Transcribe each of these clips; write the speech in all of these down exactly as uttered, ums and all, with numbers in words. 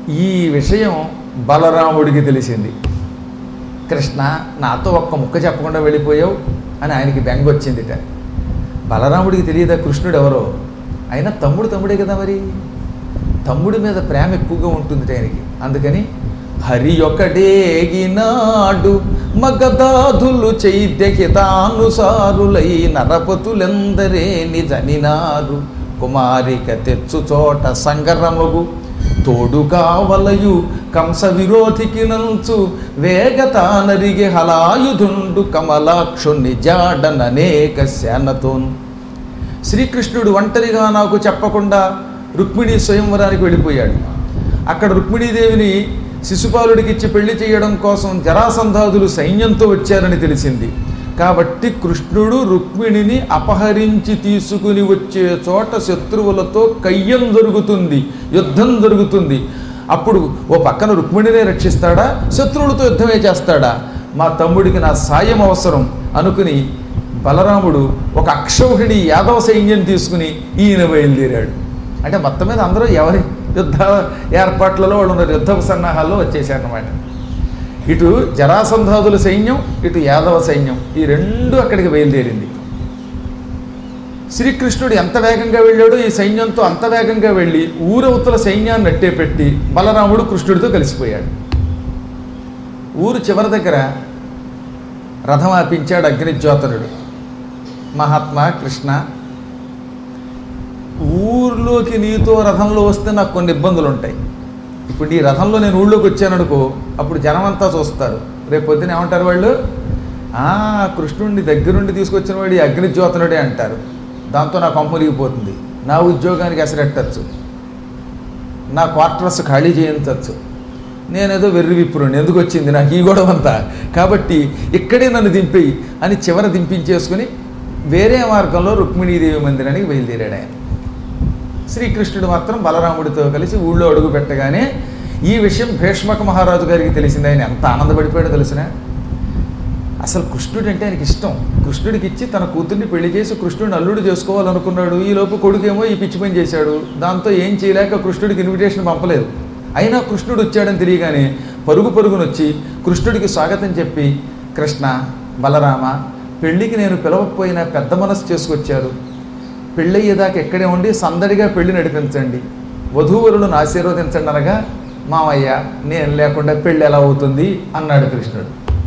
ఈ విషయం బలరాముడికి తెలిసింది. కృష్ణ నాతో ఒక్క ముక్క చెప్పకుండా వెళ్ళిపోయావు అని ఆయనకి బెంగ వచ్చిందిట. బలరాముడికి తెలియదా కృష్ణుడు ఎవరో? అయినా తమ్ముడు తమ్ముడే కదా, మరి తమ్ముడి మీద ప్రేమ ఎక్కువగా ఉంటుంది ఆయనకి. అందుకని హరి ఒకడేగినాడు మగధాధులు చైద్యహితానుసారులై నరపతులెందరే నిజనినారు కుమారిక తెచ్చు చోట సంగరమగు తోడు కావలయు కంస విరోధికి నంచు వేగతానరిగి హలాయుధుండు కమలాక్షుని జాడననేక శానతోన్. శ్రీకృష్ణుడు ఒంటరిగా నాకు చెప్పకుండా రుక్మిణీ స్వయంవరానికి వెళ్ళిపోయాడు. అక్కడ రుక్మిణీదేవిని శిశుపాలుడికి ఇచ్చి పెళ్లి చేయడం కోసం జరాసంధాదులు సైన్యంతో వచ్చారని తెలిసింది. కాబట్టి కృష్ణుడు రుక్మిణిని అపహరించి తీసుకుని వచ్చే చోట శత్రువులతో కయ్యం జరుగుతుంది, యుద్ధం జరుగుతుంది. అప్పుడు ఓ పక్కన రుక్మిణినే రక్షిస్తాడా, శత్రువులతో యుద్ధమే చేస్తాడా? మా తమ్ముడికి నా సాయం అవసరం అనుకుని బలరాముడు ఒక అక్షౌహిణి యాదవ సైన్యం తీసుకుని ఈయన బయలుదేరాడు. అంటే మొత్తం మీద అందరూ ఎవరి యుద్ధ ఏర్పాట్లలో వాళ్ళు ఉన్న యుద్ధ సన్నాహాల్లో వచ్చేసారన్నమాట. ఇటు జరాసంధాదుల సైన్యం, ఇటు యాదవ సైన్యం, ఈ రెండు అక్కడికి బయలుదేరింది. శ్రీకృష్ణుడు ఎంత వేగంగా వెళ్ళాడో ఈ సైన్యంతో అంత వేగంగా వెళ్ళి ఊరవతల సైన్యాన్ని అట్టే పెట్టి బలరాముడు కృష్ణుడితో కలిసిపోయాడు. ఊరు చివరి దగ్గర రథం ఆపించాడు అగ్నిజ్యోతనుడు. మహాత్మా కృష్ణ, ఊర్లోకి నీతో రథంలో వస్తే నాకు కొన్ని ఇబ్బందులు ఉంటాయి. ఇప్పుడు నీ రథంలో నేను ఊళ్ళోకి వచ్చాననుకో, అప్పుడు జనమంతా చూస్తారు. రేపు పొద్దున ఏమంటారు వాళ్ళు? ఆ కృష్ణుడిని దగ్గరుండి తీసుకొచ్చిన వాడు ఈ అగ్నిజ్యోతనుడే అంటారు. దాంతో నా కొంపలిగిపోతుంది, నా ఉద్యోగానికి ఎసరెట్టచ్చు, నా క్వార్టర్స్ ఖాళీ చేయించవచ్చు. నేనేదో వెర్రి విప్పురుని, ఎందుకు వచ్చింది నాకు ఈ గొడవ అంతా, కాబట్టి ఇక్కడే నన్ను దింపేయి అని చివర దింపించేసుకుని వేరే మార్గంలో రుక్మిణీదేవి మందిరానికి బయలుదేరాడు ఆయన. శ్రీకృష్ణుడు మాత్రం బలరాముడితో కలిసి ఊళ్ళో అడుగు పెట్టగానే ఈ విషయం భీష్మక మహారాజు గారికి తెలిసింది. ఆయన ఎంత ఆనందపడిపోయాడో తెలిసిన. అసలు కృష్ణుడు అంటే ఆయనకి ఇష్టం. కృష్ణుడికి ఇచ్చి తన కూతుర్ని పెళ్లి చేసి కృష్ణుడిని అల్లుడు చేసుకోవాలనుకున్నాడు. ఈలోపు కొడుకేమో ఈ పిచ్చి పని చేశాడు. దాంతో ఏం చేయలేక కృష్ణుడికి ఇన్విటేషన్ పంపలేదు. అయినా కృష్ణుడు వచ్చాడని తెలియగానే పరుగు పరుగునొచ్చి కృష్ణుడికి స్వాగతం చెప్పి, కృష్ణ, బలరామ, పెళ్ళికి నేను పిలవకపోయినా పెద్ద మనసు చేసుకొచ్చారు. పెళ్ళయ్యేదాకా ఎక్కడే ఉండి సందడిగా పెళ్లి నడిపించండి, వధూవరులను ఆశీర్వదించండి అనగా, మామయ్య నేను లేకుండా పెళ్ళి ఎలా అవుతుంది అన్నాడు కృష్ణుడు.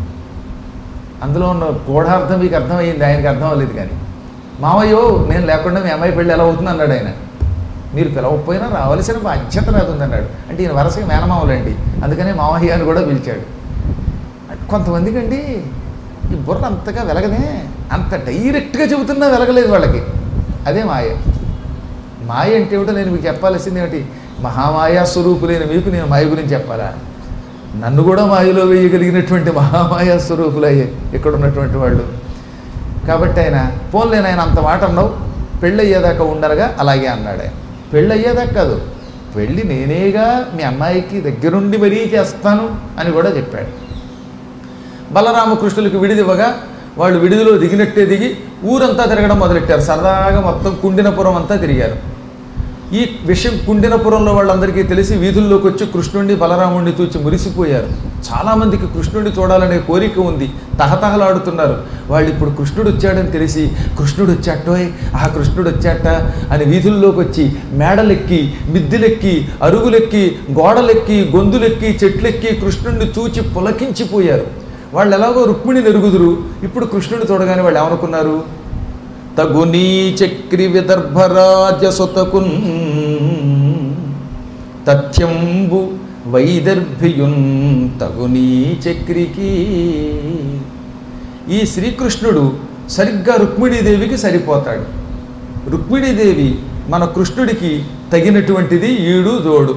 అందులో ఉన్న గూఢార్థం మీకు అర్థమయ్యింది, ఆయనకి అర్థం అవ్వలేదు. కానీ మామయ్యో నేను లేకుండా మీ అమ్మాయి పెళ్ళి ఎలా అవుతుంది అన్నాడు ఆయన. మీరు పిలవకపోయినా రావాల్సిన బాధ్యత నాది ఉందన్నాడు. అంటే ఈయన వరుసగా మేనమామలండి, అందుకనే మామయ్య అని కూడా పిలిచాడు. కొంతమందికి అండి ఈ బుర్ర అంతగా వెలగనే, అంత డైరెక్ట్గా చెబుతున్నా వెలగలేదు వాళ్ళకి. అదే మాయ. మాయ అంటే ఏమిటో నేను మీకు చెప్పాల్సింది ఏమిటి? మహామాయా స్వరూపులైన మీకు నేను మాయ గురించి చెప్పాలా? నన్ను కూడా మాయలో వేయగలిగినటువంటి మహామాయా స్వరూపులయ్యే ఇక్కడ ఉన్నటువంటి వాళ్ళు. కాబట్టి ఆయన పోన్లేని ఆయన అంత మాట అన్నావు, పెళ్ళయ్యేదాకా ఉండరుగా అలాగే అన్నాడు ఆయన. పెళ్ళయ్యేదాకా కాదు, పెళ్ళి నేనేగా మీ అమ్మాయికి దగ్గరుండి మరీ చేస్తాను అని కూడా చెప్పాడు. బలరామకృష్ణులకు విడిదివ్వగా వాళ్ళు విడిదిలో దిగినట్టే దిగి ఊరంతా తిరగడం మొదలెట్టారు. సరదాగా మొత్తం కుండినపురం అంతా తిరిగారు. ఈ విషయం కుండినపురంలో వాళ్ళందరికీ తెలిసి వీధుల్లోకి వచ్చి కృష్ణుడిని బలరాముడిని చూచి మురిసిపోయారు. చాలామందికి కృష్ణుడిని చూడాలనే కోరిక ఉంది, తహతహలాడుతున్నారు. వాళ్ళు ఇప్పుడు కృష్ణుడు వచ్చాడని తెలిసి కృష్ణుడు వచ్చాటోయ్, ఆ కృష్ణుడు వచ్చాట అని వీధుల్లోకి వచ్చి మేడలెక్కి, మిద్దెలెక్కి, అరుగులెక్కి, గోడలెక్కి, గొంతులెక్కి, చెట్లెక్కి కృష్ణుడిని చూచి పులకించిపోయారు. వాళ్ళు ఎలాగో రుక్మిణి నెరుగుదురు. ఇప్పుడు కృష్ణుడు చూడగానే వాళ్ళు ఏమనుకున్నారు? తగునీ చక్రి విదర్భరాజ సుతకున్ తథ్యంబు వైదర్భియున్ తగునీ చక్రికి. ఈ శ్రీకృష్ణుడు సరిగ్గా రుక్మిణీదేవికి సరిపోతాడు. రుక్మిణీదేవి మన కృష్ణుడికి తగినటువంటిది ఈడు జోడు.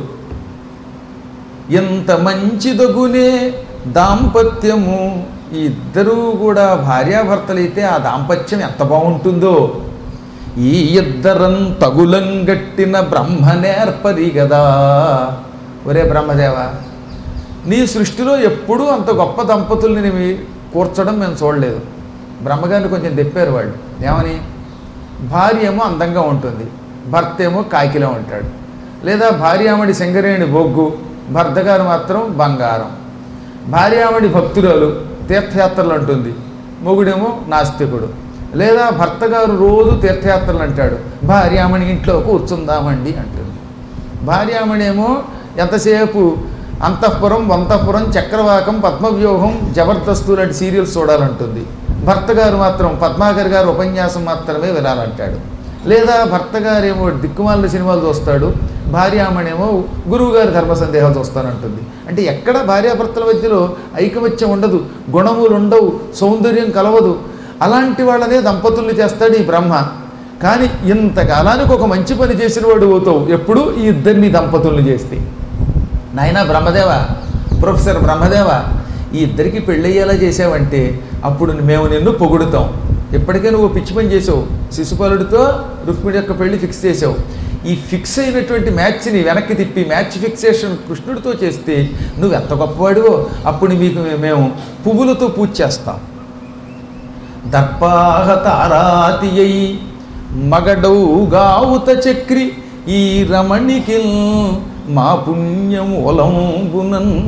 ఎంత మంచిదగునే దాంపత్యము. ఈ ఇద్దరూ కూడా భార్యాభర్తలైతే ఆ దాంపత్యం ఎంత బాగుంటుందో. ఈ ఇద్దరం తగులంగట్టిన బ్రహ్మ నేర్పరి గదా. ఒరే బ్రహ్మదేవ, నీ సృష్టిలో ఎప్పుడూ అంత గొప్ప దంపతుల్ని నీవి కూర్చడం మేము చూడలేదు. బ్రహ్మగారిని కొంచెం తెప్పారు వాళ్ళు. ఏమని? భార్య ఏమో అందంగా ఉంటుంది, భర్త ఏమో కాకిలా ఉంటాడు. లేదా భార్యామడి సింగరేణి బొగ్గు, భర్త గారు మాత్రం బంగారం. భార్యామణి భక్తురాలు తీర్థయాత్రలు అంటుంది, మొగుడేమో నాస్తికుడు. లేదా భర్త గారు రోజు తీర్థయాత్రలు అంటాడు, భార్యామణి ఇంట్లో కూర్చుందామండి అంటుంది. భార్యామణి ఏమో ఎంతసేపు అంతఃపురం, వంతఃపురం, చక్రవాకం, పద్మవ్యూహం, జబర్దస్తు లాంటి సీరియల్స్ చూడాలంటుంది. భర్త గారు మాత్రం పద్మాకర్ గారు ఉపన్యాసం మాత్రమే వినాలంటాడు. లేదా భర్త గారేమో దిక్కుమాలిన సినిమాలు చూస్తాడు, భార్యామణేమో గురువు గారి ధర్మ సందేహాలు చూస్తానంటుంది. అంటే ఎక్కడ భార్యాభర్తల మధ్యలో ఐకమత్యం ఉండదు, గుణములు ఉండవు, సౌందర్యం కలవదు. అలాంటి వాళ్ళనే దంపతుల్ని చేస్తాడు ఈ బ్రహ్మ. కానీ ఇంతకాలానికి ఒక మంచి పని చేసిన వాడు అవుతావు ఎప్పుడు ఈ ఇద్దరిని దంపతుల్ని చేస్తే. నాయనా బ్రహ్మదేవ, ప్రొఫెసర్ బ్రహ్మదేవ, ఈ ఇద్దరికి పెళ్ళయ్యేలా చేసావంటే అప్పుడు మేము నిన్ను పొగుడుతాం. ఇప్పటికే నువ్వు పిచ్చి పని చేసావు, శిశుపాలుడితో రుక్మిణి యొక్క పెళ్లి ఫిక్స్ చేసావు. ఈ ఫిక్స్ అయినటువంటి మ్యాచ్ని వెనక్కి తిప్పి మ్యాచ్ ఫిక్సేషన్ కృష్ణుడితో చేస్తే నువ్వు ఎంత గొప్పవాడివో అప్పుడు మీకు మేము పువ్వులతో పూజ చేస్తాం. దర్పాహతారాతి అయి మగడౌ గావుత చక్రి ఈ రమణికి మా పుణ్యమూలంబునన్.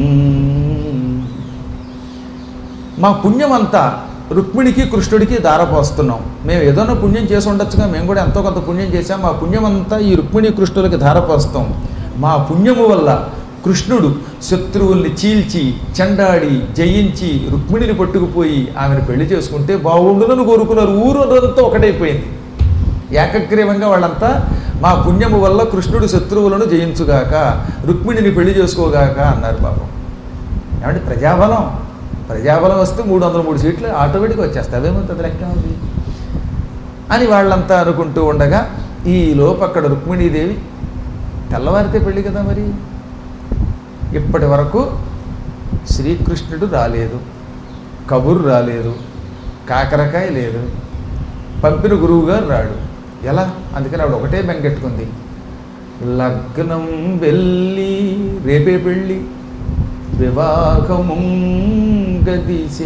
మా పుణ్యమంతా రుక్మిణికి కృష్ణుడికి ధారపోస్తున్నాం. మేము ఏదైనా పుణ్యం చేసి ఉండొచ్చుగా, మేము కూడా ఎంతో కొంత పుణ్యం చేశాం. మా పుణ్యమంతా ఈ రుక్మిణి కృష్ణులకి ధారపోస్తాం. మా పుణ్యము వల్ల కృష్ణుడు శత్రువుల్ని చీల్చి చెండాడి జయించి రుక్మిణిని పట్టుకుపోయి ఆమెను పెళ్లి చేసుకుంటే బాగుండునని కోరుకున్నారు. ఊరంతా ఒకటైపోయింది. ఏకగ్రీవంగా వాళ్ళంతా మా పుణ్యము వల్ల కృష్ణుడు శత్రువులను జయించుగాక, రుక్మిణిని పెళ్లి చేసుకోగాక అన్నారు. పాపం ఏమంటే ప్రజాబలం ప్రజాబలం వస్తే మూడు వందల మూడు సీట్లు ఆటోమేటిక్గా వచ్చేస్తాయి, అవేమంత లెక్క ఉంది అని వాళ్ళంతా అనుకుంటూ ఉండగా ఈ లోపు అక్కడ రుక్మిణీదేవి తెల్లవారితే పెళ్ళి కదా, మరి ఇప్పటి వరకు శ్రీకృష్ణుడు రాలేదు, కబురు రాలేదు, కాకరకాయ లేదు, పంపిన గురువుగారు రాడు. ఎలా? అందుకని ఆవిడ ఒకటే బెంగెట్టుకుంది, లగ్నం వెళ్ళి రేపే పెళ్ళి వివాహము గదిసే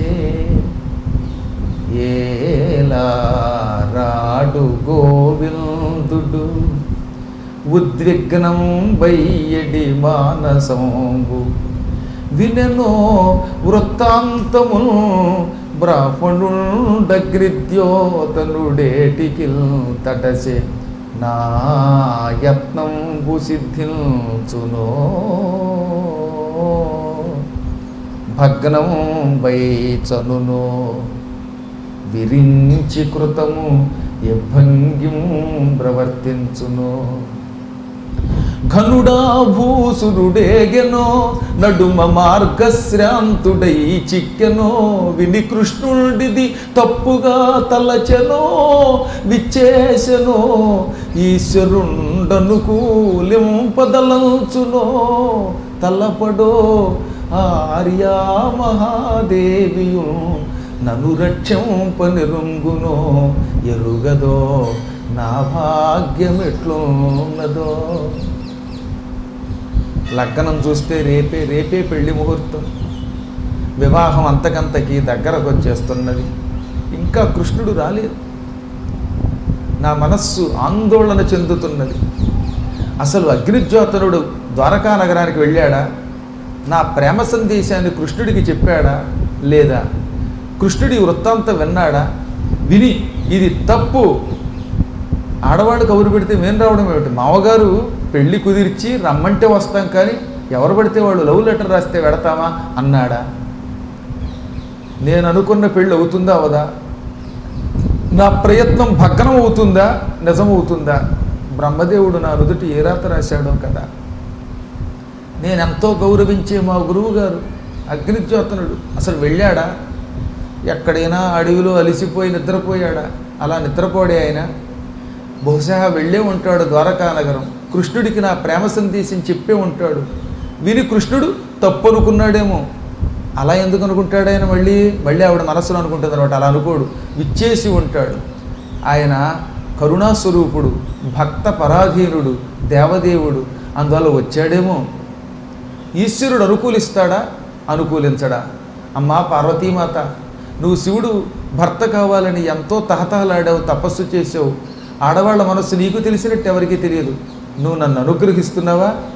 ఏలా రాడు గోవిందుడు ఉద్విగ్నం బయ్యడి మానసంబు వినెనో వృత్తాంతమును బ్రాహ్మణుడగ్రిద్యోతనుడేటికి తటసే నా యత్నంబు సిద్ధించునో భగ్నం వైచనునో విరించి కృతము ఎభంగిం ప్రవర్తించునో ఘనుడా భూసురుడేగెనో నడుమ మార్గశ్రాంతుడై చిక్కెనో విని కృష్ణుడిది తప్పుగా తలచెనో విచ్చేసెనో ఈశ్వరుండనుకూలింపదలంచునో తలపడో ఆర్యా మహాదేవియు నను రక్షంపనిరుంగునో ఎరుగదో నా భాగ్యమెట్లున్నదో. లగ్నం చూస్తే రేపే రేపే పెళ్లి ముహూర్తం, వివాహం అంతకంతకి దగ్గరకు వచ్చేస్తున్నది, ఇంకా కృష్ణుడు రాలేదు. నా మనస్సు ఆందోళన చెందుతున్నది. అసలు అగ్నిజ్యోతనుడు ద్వారకా నగరానికి వెళ్ళాడా? నా ప్రేమ సందేశాన్ని కృష్ణుడికి చెప్పాడా లేదా? కృష్ణుడి వృత్తాంతం విన్నాడా? విని ఇది తప్పు, ఆడవాళ్ళు కబురు పెడితే మేము రావడం ఏమిటి, మామగారు పెళ్లి కుదిర్చి రమ్మంటే వస్తాం కానీ ఎవరు పడితే వాళ్ళు లవ్ లెటర్ రాస్తే వెడతామా అన్నాడా? నేను అనుకున్న పెళ్ళి అవుతుందా అవదా? నా ప్రయత్నం భగ్నం అవుతుందా నిజమవుతుందా? బ్రహ్మదేవుడు నా నుదుటి ఏ రాత రాశాడో కదా. నేనెంతో గౌరవించే మా గురువు గారు అగ్నిజ్యోతనుడు అసలు వెళ్ళాడా? ఎక్కడైనా అడవిలో అలిసిపోయి నిద్రపోయాడా? అలా నిద్రపోడే ఆయన బహుశా వెళ్ళే ఉంటాడు ద్వారకా నగరం. కృష్ణుడికి నా ప్రేమ సందేశం చెప్పే ఉంటాడు. విని కృష్ణుడు తప్పు అనుకున్నాడేమో. అలా ఎందుకు అనుకుంటాడు ఆయన? మళ్ళీ మళ్ళీ ఆవిడ మనస్సులో అనుకుంటుంది అనమాట. అలా అనుకోడు, విచ్చేసి ఉంటాడు. ఆయన కరుణాస్వరూపుడు, భక్త పరాధీనుడు, దేవదేవుడు, అందువల్ల వచ్చాడేమో. ఈశ్వరుడు అనుకూలిస్తాడా అనుకూలించడా? అమ్మా పార్వతీమాత, నువ్వు శివుడు భర్త కావాలని ఎంతో తహతహలాడావు, తపస్సు చేసావు. ఆడవాళ్ళ మనస్సు నీకు తెలిసినట్టు ఎవరికీ తెలియదు. నువ్వు నన్ను అనుగ్రహిస్తున్నావా?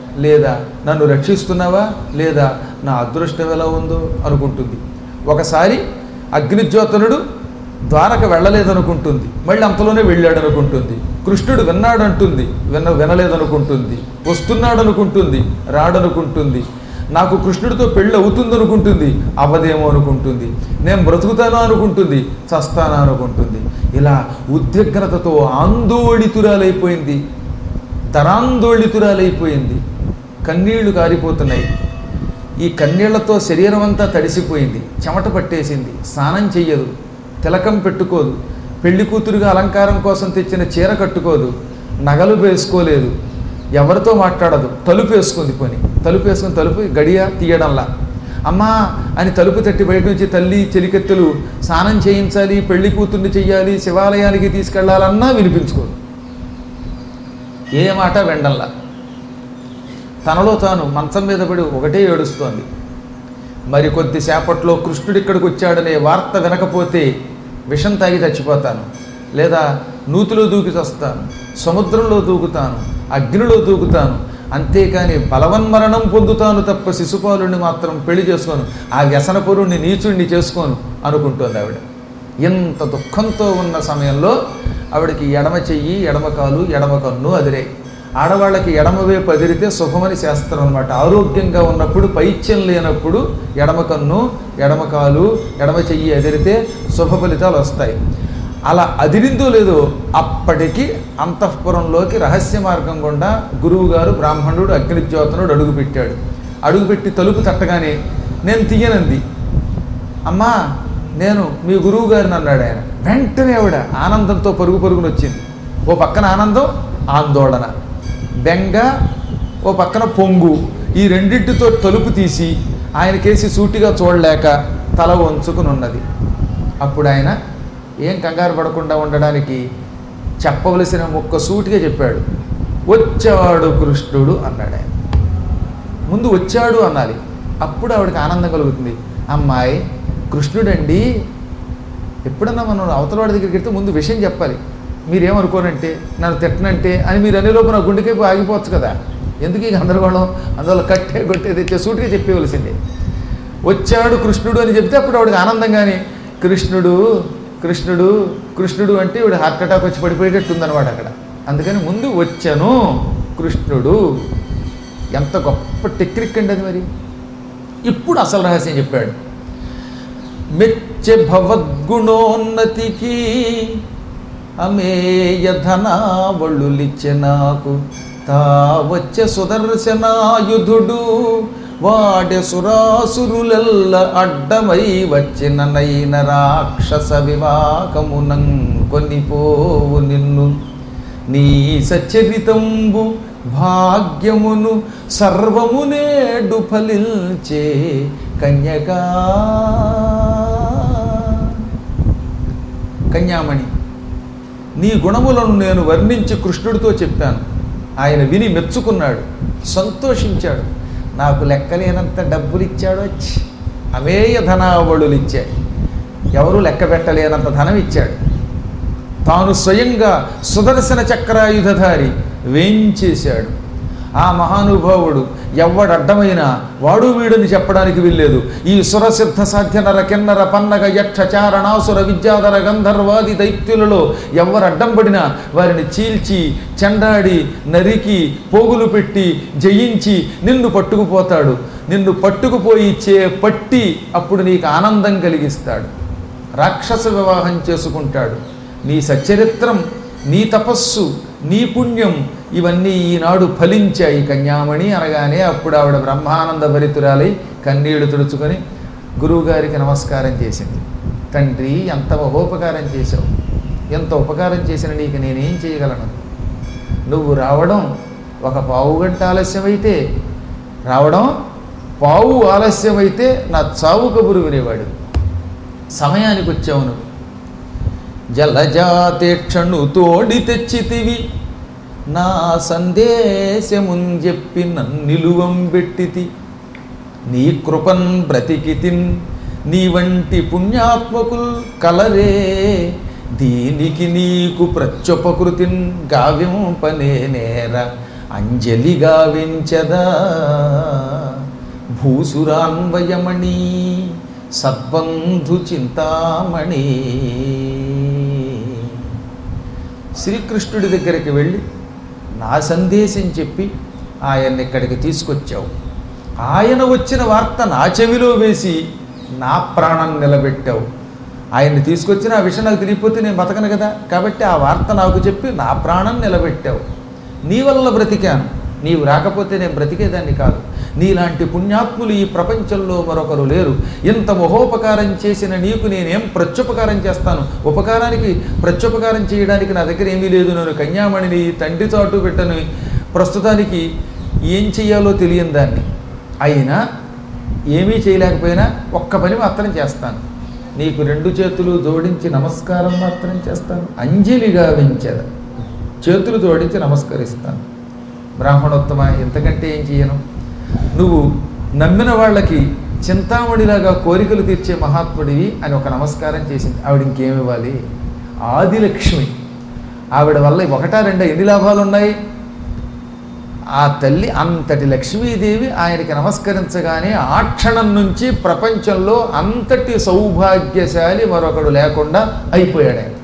లేదా నన్ను రక్షిస్తున్నావా లేదా నా అదృష్టం ఎలా ఉందో అనుకుంటుంది. ఒకసారి అగ్నిజ్యోతనుడు ద్వారక వెళ్ళలేదనుకుంటుంది, మళ్ళీ అంతలోనే వెళ్ళాడు అనుకుంటుంది. కృష్ణుడు విన్నాడంటుంది, విన వినలేదనుకుంటుంది. వస్తున్నాడు అనుకుంటుంది, రాడనుకుంటుంది. నాకు కృష్ణుడితో పెళ్ళి అవుతుందనుకుంటుంది, అవ్వదేమో అనుకుంటుంది. నేను బ్రతుకుతానో అనుకుంటుంది, చస్తానా అనుకుంటుంది. ఇలా ఉద్విగ్నతతో ఆందోళితురాలైపోయింది, ధనాందోళితురాలైపోయింది. కన్నీళ్లు కారిపోతున్నాయి. ఈ కన్నీళ్లతో శరీరం అంతా తడిసిపోయింది, చెమట పట్టేసింది. స్నానం చెయ్యదు, తిలకం పెట్టుకోదు, పెళ్లి కూతురుగా అలంకారం కోసం తెచ్చిన చీర కట్టుకోదు, నగలు వేసుకోలేదు, ఎవరితో మాట్లాడదు. తలుపు వేసుకుంది. పోని తలుపు వేసుకుని తలుపు గడియ తీయడంలా అమ్మా అని తలుపు తట్టి బయట నుంచి తల్లి చెలికెత్తెలు స్నానం చేయించాలి, పెళ్లి కూతుర్ని చెయ్యాలి, శివాలయానికి తీసుకెళ్లాలన్నా వినిపించుకోదు. ఏ మాట వెండల్లా తనలో తాను మంచం మీద పడి ఒకటే ఏడుస్తోంది. మరి కొద్దిసేపట్లో కృష్ణుడు ఇక్కడికి వచ్చాడనే వార్త వినకపోతే విషం తాగి చచ్చిపోతాను, లేదా నూతిలో దూకి చస్తాను, సముద్రంలో దూకుతాను, అగ్నిలో దూకుతాను, అంతేకాని బలవన్మరణం పొందుతాను తప్ప శిశుపాలుని మాత్రం పెళ్లి చేసుకోను, ఆ వ్యసనపురుణ్ణి నీచుణ్ణి చేసుకోను అనుకుంటోంది ఆవిడ. ఎంత దుఃఖంతో ఉన్న సమయంలో ఆవిడకి ఎడమ చెయ్యి, ఎడమ కాలు, ఎడమ కన్ను అదిరే. ఆడవాళ్ళకి ఎడమవైపు అదిరితే శుభమని శాస్త్రం అనమాట. ఆరోగ్యంగా ఉన్నప్పుడు, పైత్యం లేనప్పుడు ఎడమ కన్ను, ఎడమ కాలు, ఎడమ చెయ్యి అదిరితే శుభ ఫలితాలు వస్తాయి. అలా అదిరిందో లేదో అప్పటికి అంతఃపురంలోకి రహస్య మార్గం గుండా గురువుగారు బ్రాహ్మణుడు అగ్నిజ్యోతనుడు అడుగుపెట్టాడు. అడుగుపెట్టి తలుపు తట్టగానే నేను తీయనంది. అమ్మా నేను మీ గురువు గారిని అన్నాడు ఆయన. వెంటనే ఆవిడ ఆనందంతో పరుగు పరుగున వచ్చింది. ఓ పక్కన ఆనందం, ఆందోళన, బెంగ, ఓ పక్కన పొంగు. ఈ రెండింటితో తలుపు తీసి ఆయనకేసి సూటిగా చూడలేక తల వంచుకుని ఉన్నది. అప్పుడు ఆయన ఏం కంగారు పడకుండా ఉండడానికి చెప్పవలసిన ఒక్క సూటిగా చెప్పాడు. వచ్చాడు కృష్ణుడు అన్నాడు ఆయన. ముందు వచ్చాడు అనాలి, అప్పుడు ఆవిడకి ఆనందం కలుగుతుంది. అమ్మాయి కృష్ణుడండి. ఎప్పుడన్నా మనం అవతలవాడి దగ్గరికి వెళ్తే ముందు విషయం చెప్పాలి. మీరేమనుకోనంటే, నన్ను తిట్టనంటే అని మీరు అనేలోపు నా గుండెకేపు ఆగిపోవచ్చు కదా. ఎందుకు ఈ గందరగోళం? అందువల్ల కట్టే కొట్టే తెచ్చే సూటిగా చెప్పేవలసిందే. వచ్చాడు కృష్ణుడు అని చెప్తే అప్పుడు ఆవిడకి ఆనందంగానే కృష్ణుడు కృష్ణుడు కృష్ణుడు అంటే ఇవిడ హార్ట్ అటాక్ వచ్చి పడిపోయేటట్టు ఉందన్నమాట అక్కడ. అందుకని ముందు వచ్చాను కృష్ణుడు. ఎంత గొప్ప టెక్నిక్ అండి అది. మరి ఇప్పుడు అసలు రహస్యం చెప్పాడు. మెచ్చె భవద్గుణోన్నతికి అమేయ ధనావళులిచ్చె నాకు తా వచ్చే సుదర్శనాయుధుడు వాడే సురాసురులెల్ల అడ్డమై వచ్చిన నైన రాక్షస వివాకమునం కొనిపోవు నిన్ను నీ సచరితంబు భాగ్యమును సర్వము నేడు ఫలించే కన్యకా. కన్యామణి, నీ గుణములను నేను వర్ణించి కృష్ణుడితో చెప్పాను. ఆయన విని మెచ్చుకున్నాడు, సంతోషించాడు. నాకు లెక్కలేనంత డబ్బులు ఇచ్చాడు, వచ్చి అమేయ ధనావళులు ఇచ్చాడు. ఎవరు లెక్క పెట్టలేనంత ధనం ఇచ్చాడు. తాను స్వయంగా సుదర్శన చక్రాయుధధారి వేంచేశాడు. ఆ మహానుభావుడు ఎవ్వడడ్డమైనా వాడు వీడని చెప్పడానికి వీల్లేదు. ఈ సురసిద్ధ సాధ్య నర కిన్నర పన్నగ యక్ష చారణాసుర విద్యాధర గంధర్వాది దైత్యులలో ఎవరు అడ్డం పడినా వారిని చీల్చి చెండాడి నరికి పోగులు పెట్టి జయించి నిన్ను పట్టుకుపోతాడు. నిన్ను పట్టుకుపోయి చే పట్టి అప్పుడు నీకు ఆనందం కలిగిస్తాడు. రాక్షస వివాహం చేసుకుంటాడు. నీ సచరిత్రం, నీ తపస్సు, నీ పుణ్యం ఇవన్నీ ఈనాడు ఫలించాయి. కన్యామణి అనగానే అప్పుడు ఆవిడ బ్రహ్మానంద భరితురాలై కన్నీళ్లు తుడుచుకొని గురువుగారికి నమస్కారం చేసింది. తండ్రి, ఎంత మహోపకారం చేశావు, ఎంత ఉపకారం చేసిన నీకు నేనేం చేయగలను? నువ్వు రావడం ఒక పావు గంట ఆలస్యమైతే రావడం పావు ఆలస్యమైతే నా చావు కబురు వినేవాడు. సమయానికి వచ్చావు నువ్వు. జలజాతేక్షణు తోడి తెచ్చితివి, నా సందేశమున్ చెప్పి నన్నిలువం పెట్టితి. నీ కృపన్ బ్రతికితిన్, నీ వంటి పుణ్యాత్మకుల్ కలరే, దీనికి నీకు ప్రత్యుపకృతిన్ గావ్యంపనే నేర అంజలిగా వెంచదా భూసురాన్వయమణి సద్బంధు చింతామణి. శ్రీకృష్ణుడి దగ్గరికి వెళ్ళి నా సందేశం చెప్పి ఆయన్ని ఇక్కడికి తీసుకొచ్చావు. ఆయన వచ్చిన వార్త నా చెవిలో వేసి నా ప్రాణం నిలబెట్టావు. ఆయన్ని తీసుకొచ్చిన ఆ విషయం నాకు తెలియకపోతే నేను బతకను కదా. కాబట్టి ఆ వార్త నాకు చెప్పి నా ప్రాణం నిలబెట్టావు. నీ వల్ల బ్రతికాను. నీవు రాకపోతే నేను బ్రతికేదాన్ని కాదు. నీలాంటి పుణ్యాత్ములు ఈ ప్రపంచంలో మరొకరు లేరు. ఇంత మహోపకారం చేసిన నీకు నేనేం ప్రత్యుపకారం చేస్తాను? ఉపకారానికి ప్రత్యుపకారం చేయడానికి నా దగ్గర ఏమీ లేదు. నేను కన్యామణిని, తండ్రి చాటు పెట్టను, ప్రస్తుతానికి ఏం చెయ్యాలో తెలియని దాన్ని. అయినా ఏమీ చేయలేకపోయినా ఒక్క పని మాత్రం చేస్తాను. నీకు రెండు చేతులు జోడించి నమస్కారం మాత్రం చేస్తాను. అంజలిగా వెంచద, చేతులు జోడించి నమస్కరిస్తాను. బ్రాహ్మణోత్తమ, ఎంతకంటే ఏం చేయను? నువ్వు నమ్మిన వాళ్ళకి చింతామణిలాగా కోరికలు తీర్చే మహాత్ముడివి అని ఒక నమస్కారం చేసింది. ఆవిడ ఇంకేమివ్వాలి? ఆదిలక్ష్మి. ఆవిడ వల్ల ఒకటా రెండా ఎన్ని లాభాలు ఉన్నాయి? ఆ తల్లి అంతటి లక్ష్మీదేవి ఆయనకి నమస్కరించగానే ఆ క్షణం నుంచి ప్రపంచంలో అంతటి సౌభాగ్యశాలి మరొకడు లేకుండా అయిపోయాడు ఆయన.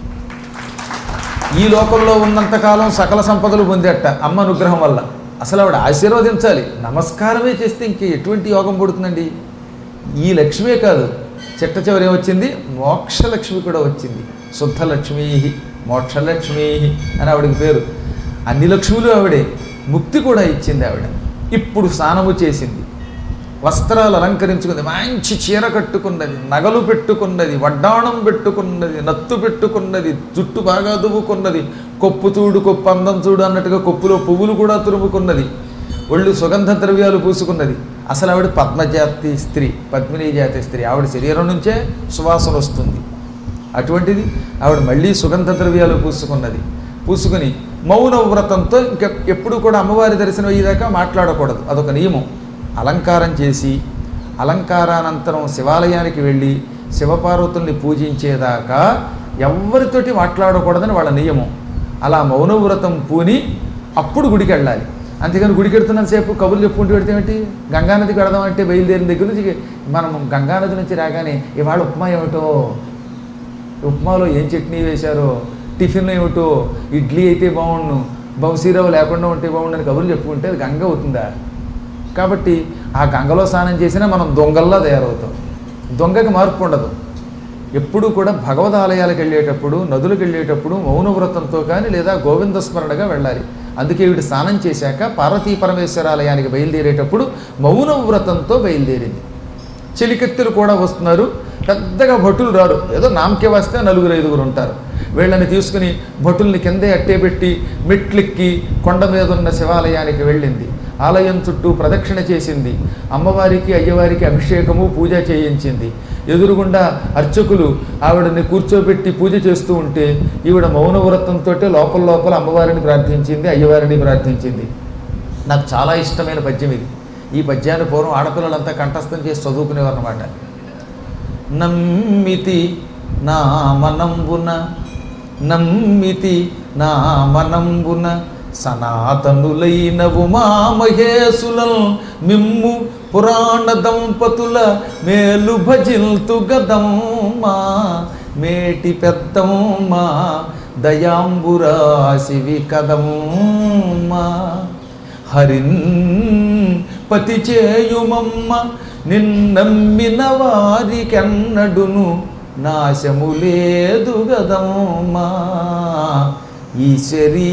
ఈ లోకంలో ఉన్నంతకాలం సకల సంపదలు పొందేట అమ్మ అనుగ్రహం వల్ల. అసలు ఆవిడ ఆశీర్వదించాలి, నమస్కారమే చేస్తే ఇంక ఎటువంటి యోగం పడుతుందండి? ఈ లక్ష్మే కాదు, చిట్ట చివరి ఏమొచ్చింది? మోక్షలక్ష్మి కూడా వచ్చింది. శుద్ధలక్ష్మీ మోక్షలక్ష్మీ అని ఆవిడకి పేరు. అన్ని లక్ష్ములు ఆవిడే. ముక్తి కూడా ఇచ్చింది ఆవిడ. ఇప్పుడు స్నానము చేసింది, వస్త్రాలు అలంకరించుకుంది, మంచి చీర కట్టుకున్నది, నగలు పెట్టుకున్నది, వడ్డాణం పెట్టుకున్నది, నత్తు పెట్టుకున్నది, జుట్టు బాగా దువ్వుకున్నది, కొప్పు చూడు కొప్పు అందం చూడు అన్నట్టుగా కొప్పులో పువ్వులు కూడా తురుముకున్నది, ఒళ్ళు సుగంధ ద్రవ్యాలు పూసుకున్నది. అసలు ఆవిడ పద్మజాతి స్త్రీ, పద్మినీ జాతి స్త్రీ. ఆవిడ శరీరం నుంచే సువాసన వస్తుంది. అటువంటిది ఆవిడ మళ్ళీ సుగంధ ద్రవ్యాలు పూసుకున్నది. పూసుకుని మౌన వ్రతంతో ఇంక ఎప్పుడు కూడా అమ్మవారి దర్శనం అయ్యేదాకా మాట్లాడకూడదు, అదొక నియమం. అలంకారం చేసి అలంకారానంతరం శివాలయానికి వెళ్ళి శివపార్వతుల్ని పూజించేదాకా ఎవరితోటి మాట్లాడకూడదని వాళ్ళ నియమం. అలా మౌనవ్రతం పూని అప్పుడు గుడికి వెళ్ళాలి. అంతేగాని గుడికి వెడుతున్నంతసేపు కబుర్లు చెప్పుకుంటూ పెడితే ఏంటి? గంగానదికి వెడదామంటే బయలుదేరిన దగ్గర నుంచి మనం గంగానది నుంచి రాగానే ఇవాళ ఉప్మా ఏమిటో, ఉప్మాలో ఏం చట్నీ వేశారో, టిఫిన్ ఏమిటో, ఇడ్లీ అయితే బాగుండు, బౌసీరవ లేకుండా ఉంటే బాగుండు అని కబుర్లు చెప్పుకుంటే అది గంగ అవుతుందా? కాబట్టి ఆ గంగలో స్నానం చేసినా మనం దొంగల్లా తయారవుతాం. దొంగకి మార్పు ఉండదు. ఎప్పుడూ కూడా భగవద్ ఆలయాలకు వెళ్ళేటప్పుడు, నదులకు వెళ్ళేటప్పుడు మౌనవ్రతంతో కానీ లేదా గోవిందస్మరణగా వెళ్ళాలి. అందుకే వీడు స్నానం చేశాక పార్వతీ పరమేశ్వరాలయానికి బయలుదేరేటప్పుడు మౌనవ్రతంతో బయలుదేరింది. చెలికెత్తులు కూడా వస్తున్నారు, పెద్దగా భటులు రారు, ఏదో నామకే వస్తే నలుగురు ఐదుగురు ఉంటారు. వీళ్ళని తీసుకుని భటుల్ని కిందే అట్టేపెట్టి మెట్లెక్కి కొండ మీద ఉన్న శివాలయానికి వెళ్ళింది. ఆలయం చుట్టూ ప్రదక్షిణ చేసింది. అమ్మవారికి అయ్యవారికి అభిషేకము పూజ చేయించింది. ఎదురుగుండా అర్చకులు ఆవిడని కూర్చోబెట్టి పూజ చేస్తూ ఉంటే ఈవిడ మౌనవ్రతంతో లోపల లోపల అమ్మవారిని ప్రార్థించింది, అయ్యవారిని ప్రార్థించింది. నాకు చాలా ఇష్టమైన పద్యం ఇది. ఈ పద్యాన్ని పూర్వం ఆడపిల్లలంతా కంఠస్థం చేసి చదువుకునేవారు అన్నమాట. నమ్మితి నా మనంబున నమ్మితి నా మనంబున సనాతనులైన ఉమామహేశులల్ మిమ్ము పురాణ దంపతుల మేలు భజిల్తు గదమ్మా మేటి పెద్దమ్మా దయాంబురాశివి కదమ్మా హరిన్ పతి చేయుమమ్మ నిన్నమ్మిన వారికెన్నడును నాశము లేదు గదమ్మా ఈశ్వరీ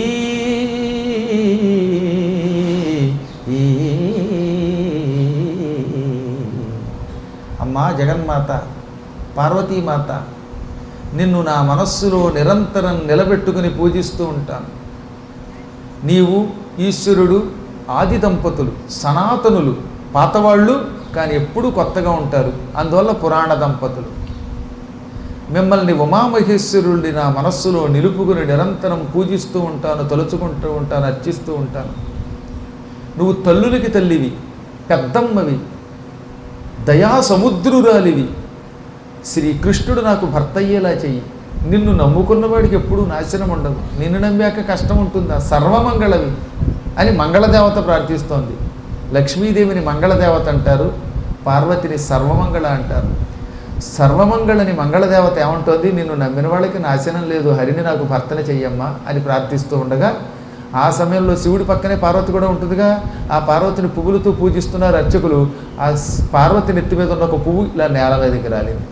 అమ్మా జగన్మాత పార్వతీమాత, నిన్ను నా మనస్సులో నిరంతరం నిలబెట్టుకుని పూజిస్తూ ఉంటాను. నీవు ఈశ్వరుడు ఆది దంపతులు, సనాతనులు, పాతవాళ్ళు కానీ ఎప్పుడూ కొత్తగా ఉంటారు, అందువల్ల పురాణ దంపతులు. మిమ్మల్ని ఉమామహేశ్వరుడిని నా మనస్సులో నిలుపుకుని నిరంతరం పూజిస్తూ ఉంటాను, తలుచుకుంటూ ఉంటాను, అర్చిస్తూ ఉంటాను. నువ్వు తల్లులకి తల్లివి, పెద్దమ్మవి, దయా సముద్రురాలివి. శ్రీకృష్ణుడు నాకు భర్త అయ్యేలా చెయ్యి. నిన్ను నమ్ముకున్న వాడికి ఎప్పుడూ నాశనం ఉండదు, నిన్ను నమ్మాక కష్టం ఉంటుందా, సర్వమంగళవి అని మంగళదేవత ప్రార్థిస్తోంది. లక్ష్మీదేవిని మంగళదేవత అంటారు, పార్వతిని సర్వమంగళ అంటారు. సర్వమంగళని మంగళదేవత ఏమంటోంది, నిన్ను నమ్మిన వాళ్ళకి నాశనం లేదు, హరిని నాకు భర్తన చెయ్యమ్మా అని ప్రార్థిస్తూ ఉండగా ఆ సమయంలో శివుడి పక్కనే పార్వతి కూడా ఉంటుందిగా. ఆ పార్వతిని పువ్వులతో పూజిస్తున్నారు అర్చకులు. ఆ పార్వతి నెత్తి మీద ఉన్న ఒక పువ్వు ఇలా నేల మీదకి రాలింది.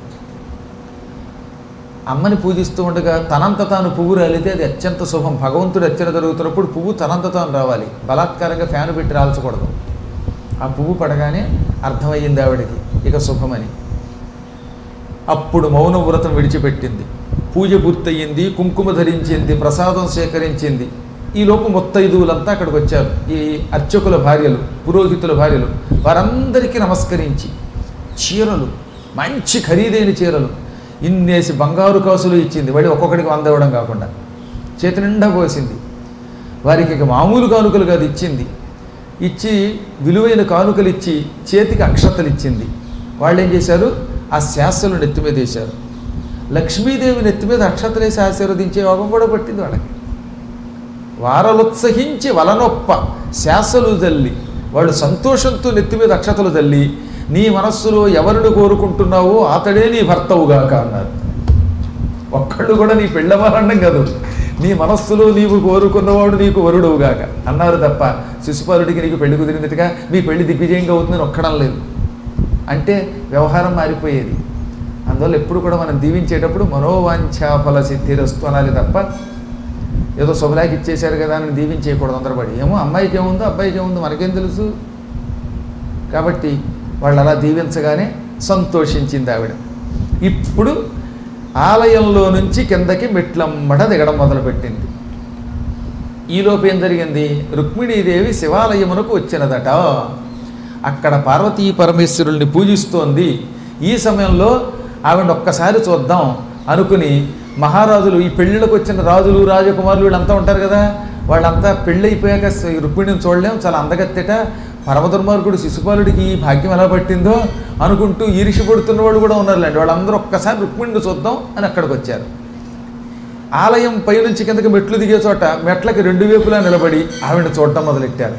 అమ్మని పూజిస్తూ ఉండగా తనంత తాను పువ్వు రాలితే అది అత్యంత శుభం. భగవంతుడు అర్చన జరుగుతున్నప్పుడు పువ్వు తనంత తాను రావాలి, బలాత్కారంగా ఫ్యాను పెట్టి రాల్చకూడదు. ఆ పువ్వు పడగానే అర్థమయ్యింది ఆవిడికి ఇక శుభమని. అప్పుడు మౌన వ్రతం విడిచిపెట్టింది, పూజ పూర్తయింది, కుంకుమ ధరించింది, ప్రసాదం సేకరించింది. ఈలోపు ముత్తైదువులంతా అక్కడికి వచ్చారు. ఈ అర్చకుల భార్యలు, పురోహితుల భార్యలు, వారందరికీ నమస్కరించి చీరలు, మంచి ఖరీదైన చీరలు, ఇన్నేసి బంగారు కాసులు ఇచ్చింది. వాడి ఒక్కొక్కడికి వంద ఇవ్వడం కాకుండా చేతి నిండా పోసింది. వారికి ఇక మామూలు కానుకలు కాదు ఇచ్చింది. ఇచ్చి విలువైన కానుకలు ఇచ్చి చేతికి అక్షతలు ఇచ్చింది. వాళ్ళు ఏం చేశారు, ఆ శాస్త్రులు నెత్తి మీద వేశారు. లక్ష్మీదేవి నెత్తి మీద అక్షతలు వేసి ఆశీర్వదించే యోగం కూడా పట్టింది వాళ్ళకి. వారలుత్సహించి వలనొప్ప శాసలు జల్లి, వాళ్ళు సంతోషంతో నెత్తి మీద అక్షతలు జల్లి, నీ మనస్సులో ఎవరిని కోరుకుంటున్నావో అతడే నీ భర్తవుగాక అన్నారు. ఒక్కళ్ళు కూడా నీ పెళ్ళవారన్నం కాదు, నీ మనస్సులో నీవు కోరుకున్నవాడు నీకు వరుడవుగాక అన్నారు తప్ప శిశుపాలుడికి నీకు పెళ్లి కుదిరినట్టుగా మీ పెళ్లి దిగ్విజయంగా అవుతుందని ఒక్కడం లేదు. అంటే వ్యవహారం మారిపోయేది. అందువల్ల ఎప్పుడు కూడా మనం దీవించేటప్పుడు మనోవాంఛాఫల సిద్ధిరస్తు అనాలి తప్ప ఏదో శుభలాకి ఇచ్చేశారు కదా అని దీవించేయకూడదు తొందరపడి. ఏమో అమ్మాయికి ఏముందో అబ్బాయికి ఏముందో మనకేం తెలుసు. కాబట్టి వాళ్ళు అలా దీవించగానే సంతోషించింది ఆవిడ. ఇప్పుడు ఆలయంలో నుంచి కిందకి మెట్లమ్మట దిగడం మొదలుపెట్టింది. ఈలోపు ఏం జరిగింది, రుక్మిణీదేవి శివాలయమునకు వచ్చినదట. అక్కడ పార్వతీ పరమేశ్వరుల్ని పూజిస్తోంది. ఈ సమయంలో ఆవిడ ఒక్కసారి చూద్దాం అనుకుని మహారాజులు, ఈ పెళ్ళిళ్ళకి వచ్చిన రాజులు రాజకుమారులు వీళ్ళంతా ఉంటారు కదా, వాళ్ళంతా పెళ్ళైపోయాక రుక్మిణిని చూడలేం, చాలా అందగత్తెట, పరమదుర్మార్గుడు శిశుపాలుడికి ఈ భాగ్యం ఎలా పట్టిందో అనుకుంటూ ఈరిషి పడుతున్న వాళ్ళు కూడా ఉన్నారులేండి. వాళ్ళందరూ ఒక్కసారి రుక్మిణిని చూద్దాం అని అక్కడికి వచ్చారు. ఆలయం పైనుంచి కిందకి మెట్లు దిగే చోట మెట్లకి రెండు వైపులా నిలబడి ఆవిడని చూడటం మొదలెట్టారు.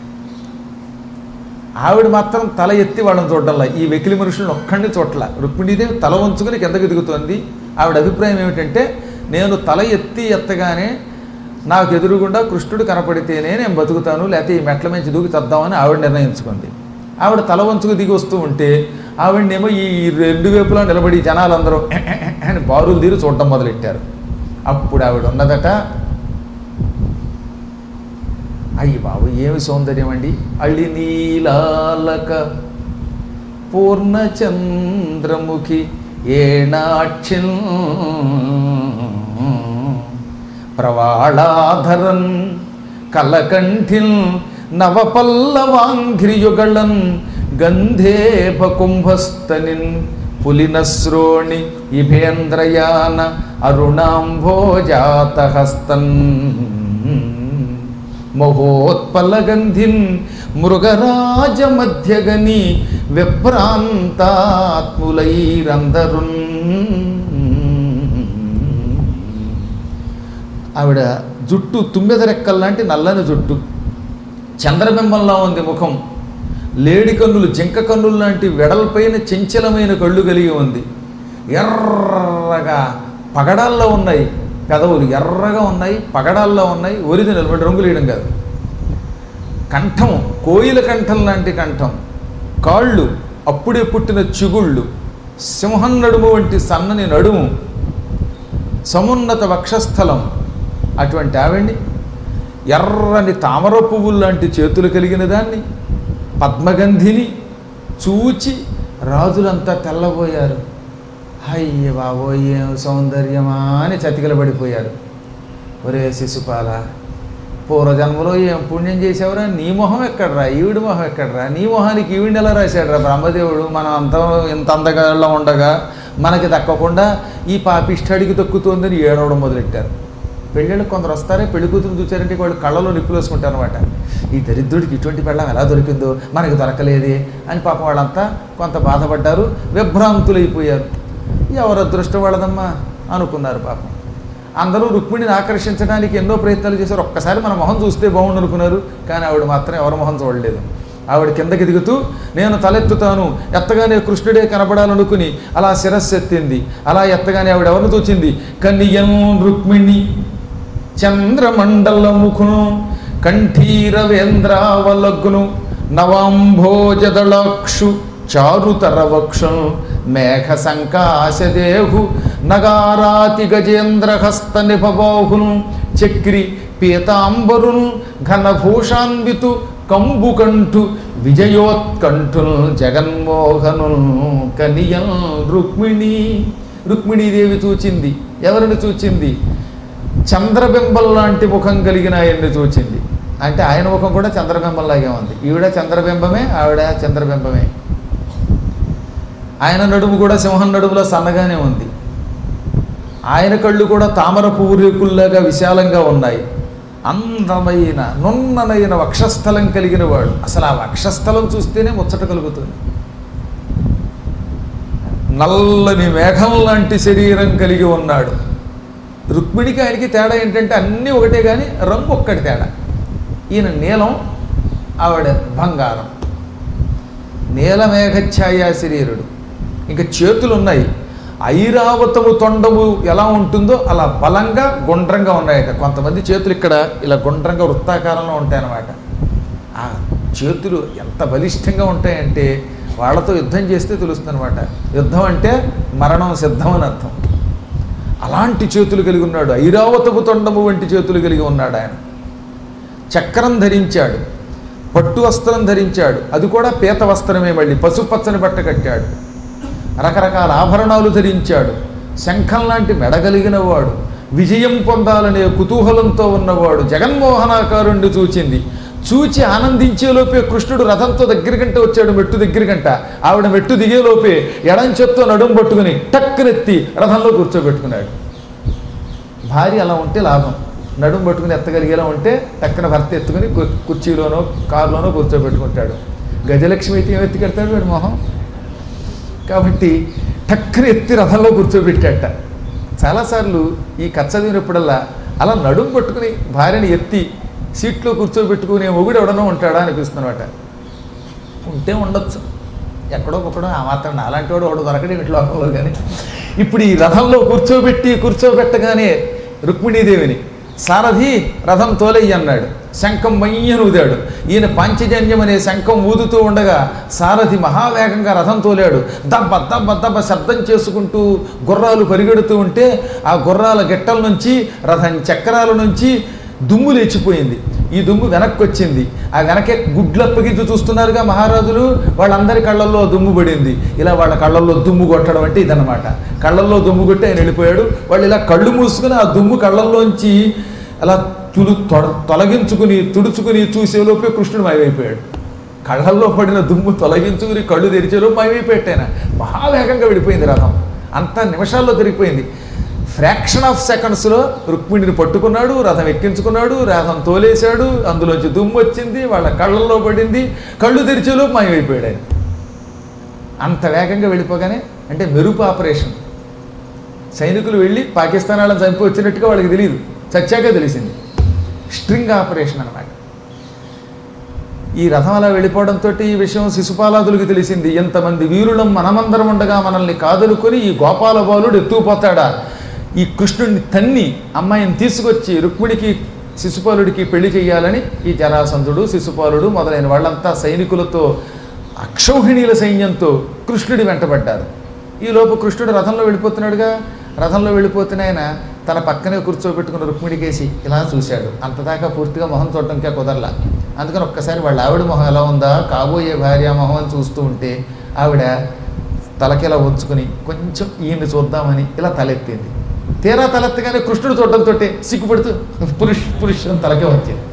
ఆవిడ మాత్రం తల ఎత్తి వాళ్ళని చూడటంలా, ఈ వెకిలి మనుషులను ఒక్కడిని చూడట్లా. రుక్మిణీదేవి తల వంచుకుని కిందకి దిగుతోంది. ఆవిడ అభిప్రాయం ఏమిటంటే, నేను తల ఎత్తి ఎత్తగానే నాకు ఎదురుగుండా కృష్ణుడు కనపడితేనే నేను బతుకుతాను, లేకపోతే ఈ మెట్ల నుంచి దూకి తెద్దామని ఆవిడ నిర్ణయించుకుంది. ఆవిడ తల వంచుకు దిగి వస్తూ ఉంటే ఆవిడనేమో ఈ రెండు వైపులా నిలబడి జనాలందరూ అని బారులు తీరు చూడటం మొదలెట్టారు. అప్పుడు ఆవిడ ఉన్నదట, అయ్యి బాబు ఏమి సౌందర్యం అండి, అళ్ళి నీలాలక పూర్ణచంద్రముఖి ఏణాక్షిన్ ప్రవాళాధరన్ కలకంఠిన్ నవపల్లవాంఘ్రియుగళన్ గంధేభ కుంభస్తనిన్ పులినశ్రోణి ఇభేంద్రయాన అరుణాంభోజాతహస్తన్ మహోత్పలగంధిన్ మృగరాజమధ్యగని విభ్రాంతాత్ములైరందరున్. ఆవిడ జుట్టు తుమ్మెద రెక్కల్లాంటి నల్లని జుట్టు, చంద్రబింబంలా ఉంది ముఖం, లేడి కన్నులు జింక కన్నులు లాంటి వెడల్పైన చంచలమైన కళ్ళు కలిగి ఉంది. ఎర్రగా పగడాల్లో ఉన్నాయి పెదవులు, ఎర్రగా ఉన్నాయి, పగడాల్లో ఉన్నాయి, ఒరిజినల్ వాటి రంగులు వేయడం కాదు. కంఠం కోయిల కంఠం లాంటి కంఠం, కాళ్ళు అప్పుడే పుట్టిన చిగుళ్ళు, సింహం నడుము వంటి సన్నని నడుము, సమున్నత వక్షస్థలం. అటువంటి ఆవిడ్ని, ఎర్రని తామర పువ్వులు లాంటి చేతులు కలిగిన దాన్ని, పద్మగంధిని చూచి రాజులంతా తెల్లబోయారు. అయ్య బాబోయ్ ఏం సౌందర్యమా అని చతికిల పడిపోయారు. ఒరే శిశుపాల, పూర్వజన్మలో ఏం పుణ్యం చేసావురా, నీ మొహం ఎక్కడరా, ఈవిడి మొహం ఎక్కడరా, నీ మొహానికి ఈవిడిని ఎలా రాశాడు రా బ్రహ్మదేవుడు, మనం అంత ఇంత అందగాళ్ళ ఉండగా మనకి దక్కకుండా ఈ పాపిష్టాడికి దక్కుతోందని ఏడవడం మొదలెట్టారు. పెళ్ళిళ్ళు కొందరు వస్తారే, పెళ్లి కూతురు చూచారంటే వాళ్ళు కళ్ళలో నిప్పులు వేసుకుంటారు అనమాట. ఈ దరిద్రుడికి ఇటువంటి పెళ్ళం ఎలా దొరికిందో, మనకి దొరకలేదే అని పాపం వాళ్ళంతా కొంత బాధపడ్డారు, విభ్రాంతులైపోయారు. ఎవరు అదృష్టం వాళ్ళదమ్మా, అనుకున్నారు పాపం. అందరూ రుక్మిణిని ఆకర్షించడానికి ఎన్నో ప్రయత్నాలు చేశారు. ఒక్కసారి మన మొహం చూస్తే బాగుండు అనుకున్నారు, కానీ ఆవిడ మాత్రం ఎవరి మొహం చూడలేదు. ఆవిడ కిందకి దిగుతూ నేను తలెత్తుతాను, ఎత్తగానే కృష్ణుడే కనబడాలనుకుని అలా శిరస్సు ఎత్తింది. అలా ఎత్తగానే ఆవిడ ఎవరిని చూచింది? కన్నియం రుక్మిణి చంద్రమండల ముఖును కంఠీరవేంద్రావలగ్ను నవాంభోజదళాక్షు చారుతరవక్షం మేఘ సంకాశదేహు నగారాతి గజేంద్రహస్త నిభబాహును చక్రి పీతాంబరును ఘనభూషాన్వితు కంబుకంఠు విజయోత్కంఠును జగన్మోహను కనియం రుక్మిణి. రుక్మిణీదేవి చూచింది. ఎవరిని చూచింది? చంద్రబింబం లాంటి ముఖం కలిగిన ఆయన్ని చూచింది. అంటే ఆయన ముఖం కూడా చంద్రబింబంలాగే ఉంది. ఈవిడ చంద్రబింబమే, ఆవిడ చంద్రబింబమే. ఆయన నడుము కూడా సింహం నడుములో సన్నగానే ఉంది. ఆయన కళ్ళు కూడా తామర పువ్వు రేకుల్లాగా విశాలంగా ఉన్నాయి. అందమైన నున్ననైన వక్షస్థలం కలిగిన వాడు. అసలు ఆ వక్షస్థలం చూస్తేనే ముచ్చట కలుగుతుంది. నల్లని మేఘం లాంటి శరీరం కలిగి ఉన్నాడు. రుక్మిణికి ఆయనకి తేడా ఏంటంటే అన్నీ ఒకటే కానీ రంగు ఒక్కటి తేడా. ఈయన నీలం, ఆవిడ బంగారం. నీలమేఘఛాయా శరీరుడు. ఇంకా చేతులు ఉన్నాయి. ఐరావతము తొండము ఎలా ఉంటుందో అలా బలంగా గుండ్రంగా ఉన్నాయట. కొంతమంది చేతులు ఇక్కడ ఇలా గుండ్రంగా వృత్తాకారంలో ఉంటాయన్నమాట. ఆ చేతులు ఎంత బలిష్టంగా ఉంటాయంటే వాళ్ళతో యుద్ధం చేస్తే తెలుస్తుంది అనమాట. యుద్ధం అంటే మరణం సిద్ధం అని అర్థం. అలాంటి చేతులు కలిగి ఉన్నాడు. ఐరావతపు తొండము వంటి చేతులు కలిగి ఉన్నాడు ఆయన. చక్రం ధరించాడు, పట్టు వస్త్రం ధరించాడు. అది కూడా పీత వస్త్రమే, మళ్ళీ పసుపచ్చని బట్ట కట్టాడు. రకరకాల ఆభరణాలు ధరించాడు. శంఖం లాంటి మెడగలిగిన వాడు, విజయం పొందాలనే కుతూహలంతో ఉన్నవాడు. జగన్మోహనాకారుణ్ణి చూచింది. చూచి ఆనందించేలోపే కృష్ణుడు రథంతో దగ్గరికంటే వచ్చాడు. మెట్టు దగ్గరికంట ఆవిడ మెట్టు దిగేలోపే ఎడం చేత్తో నడుము పట్టుకుని టక్కునెత్తి రథంలో కూర్చోబెట్టుకున్నాడు. భార్య అలా ఉంటే లాభం. నడుము పట్టుకుని ఎత్తగలిగేలా ఉంటే టక్కున భర్త ఎత్తుకుని కుర్చీలోనో కారులోనో కూర్చోబెట్టుకుంటాడు. గజలక్ష్మి అయితే ఏం ఎత్తికెడతాడు వాడి మొహం. కాబట్టి టక్కున ఎత్తి రథంలో కూర్చోబెట్టాట. చాలాసార్లు ఈ కథ చదివినప్పుడల్లా అలా నడుము పట్టుకుని భార్యని ఎత్తి సీట్లో కూర్చోబెట్టుకునే మొగుడు ఎవడనో ఉంటాడా అనిపిస్తున్నమాట. ఉంటే ఉండొచ్చు, ఎక్కడో ఒకడో. ఆ మాత్రం అలాంటి వాడు ఒకడు దొరకడే లోకంలో. కానీ ఇప్పుడు ఈ రథంలో కూర్చోబెట్టి కూర్చోబెట్టగానే రుక్మిణీదేవిని సారథి రథం తోలయ్యి అన్నాడు. శంఖం మయ్యను ఊదాడు. ఈయన పాంచజన్యం అనే శంఖం ఊదుతూ ఉండగా సారథి మహావేగంగా రథం తోలాడు. దబ్బ దబ్బ దబ్బ శబ్దం చేసుకుంటూ గుర్రాలు పరిగెడుతూ ఉంటే ఆ గుర్రాల గిట్టల నుంచి, రథం చక్రాల నుంచి దుమ్ము లేచిపోయింది. ఈ దుమ్ము వెనక్కి వచ్చింది. ఆ వెనకే గుడ్లప్పగించి చూస్తున్నారుగా మహారాజులు, వాళ్ళందరి కళ్ళల్లో దుమ్ము పడింది. ఇలా వాళ్ళ కళ్ళల్లో దుమ్ము కొట్టడం అంటే ఇదన్నమాట. కళ్ళల్లో దుమ్ము కొట్టి ఆయన వెళ్ళిపోయాడు. వాళ్ళు ఇలా కళ్ళు మూసుకుని ఆ దుమ్ము కళ్ళల్లోంచి అలా తులు తొడ తొలగించుకుని తుడుచుకుని చూసేలోపే కృష్ణుడు మాయమైపోయాడు. కళ్ళల్లో పడిన దుమ్ము తొలగించుకుని కళ్ళు తెరిచేలోపు మాయమైపోయాడు ఆయన. మహావేగంగా వెళ్ళిపోయింది రథం. అంతా నిమిషాల్లో తిరిగిపోయింది. ఫ్రాక్షన్ ఆఫ్ సెకండ్స్లో రుక్మిణిని పట్టుకున్నాడు, రథం ఎక్కించుకున్నాడు, రథం తోలేశాడు. అందులోంచి దుమ్ము వచ్చింది, వాళ్ళ కళ్ళల్లో పడింది. కళ్ళు తెరిచేలోపు మాయమైపోయాడు ఆయన. అంత వేగంగా వెళ్ళిపోగానే అంటే మెరుపు ఆపరేషన్. సైనికులు వెళ్ళి పాకిస్తాన్ వాళ్ళని చంపి వచ్చినట్టుగా వాళ్ళకి తెలియదు, చచ్చాక తెలిసింది. స్ట్రింగ్ ఆపరేషన్ అన్నమాట. ఈ రథం అలా వెళ్ళిపోవడంతో ఈ విషయం శిశుపాలాదులకు తెలిసింది. ఎంతమంది వీరులం మనమందరం ఉండగా మనల్ని కాదనుకొని ఈ గోపాల బాలుడు ఎత్తుకుపోతాడా? ఈ కృష్ణుడిని తన్ని అమ్మాయిని తీసుకొచ్చి రుక్మిణికి శిశుపాలుడికి పెళ్లి చేయాలని ఈ జరాసంధుడు, శిశుపాలుడు మొదలైన వాళ్ళంతా సైనికులతో అక్షౌహిణీల సైన్యంతో కృష్ణుడి వెంటబడ్డారు. ఈలోపు కృష్ణుడు రథంలో వెళ్ళిపోతున్నాడుగా. రథంలో వెళ్ళిపోతున్న ఆయన తన పక్కనే కూర్చోబెట్టుకున్న రుక్మిణికేసి ఇలా చూశాడు. అంతదాకా పూర్తిగా మొహం చూడటంకే కుదరలా. అందుకని ఒక్కసారి వాళ్ళ ఆవిడ మొహం ఎలా ఉందా, కాబోయే భార్య మొహం అని చూస్తూ ఉంటే ఆవిడ తలకిలా ఉంచుకుని కొంచెం ఈయన్ని చూద్దామని ఇలా తలెత్తింది. తీరా తలెత్తగానే కృష్ణుడు చూడటంతో సిగ్గుపడుతూ పురుష్ పురుష్ అని తలకే వచ్చింది.